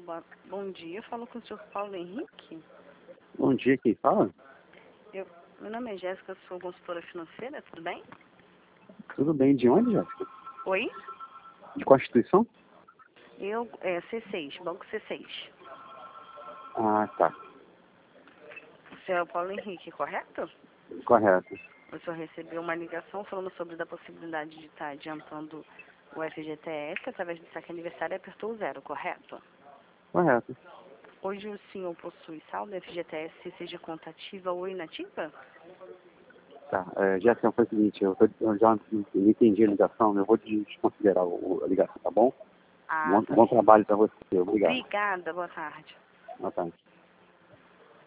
Bom dia, eu falo com o senhor Paulo Henrique. Bom dia, quem fala? Meu nome é Jéssica, sou consultora financeira, tudo bem? Tudo bem, de onde, Jéssica? Oi? De qual instituição? C6, Banco C6. Ah, tá. O senhor é o Paulo Henrique, correto? Correto. O senhor recebeu uma ligação falando sobre a possibilidade de estar adiantando o FGTS através do saque aniversário e apertou o 0, correto? Correto. Hoje o senhor possui saldo FGTS, seja conta ativa ou inativa? Tá. Jéssica, foi o seguinte, eu já entendi a ligação, eu vou desconsiderar a ligação, tá bom? Ah, tá Bom bem. trabalho para você, obrigado. Obrigada, boa tarde. Boa tarde.